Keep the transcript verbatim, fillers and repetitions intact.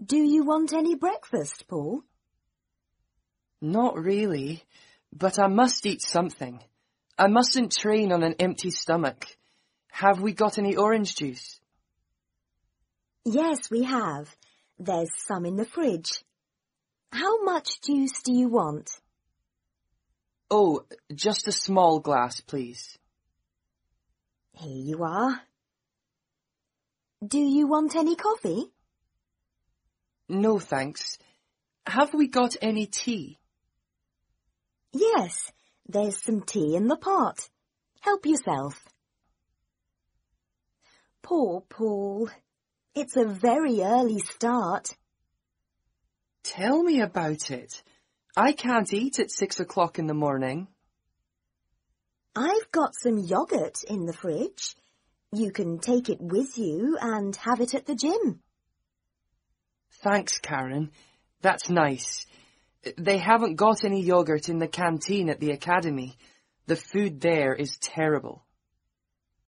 Do you want any breakfast, Paul? Not really, but I must eat something. I mustn't train on an empty stomach. Have we got any orange juice? Yes, we have. There's some in the fridge. How much juice do you want? Oh, just a small glass, please. Here you are. Do you want any coffee? No, thanks. Have we got any tea? Yes, there's some tea in the pot. Help yourself. Poor Paul. It's a very early start. Tell me about it. I can't eat at six o'clock in the morning. I've got some yoghurt in the fridge. You can take it with you and have it at the gym. Thanks, Karen. That's nice. They haven't got any yogurt in the canteen at the academy. The food there is terrible.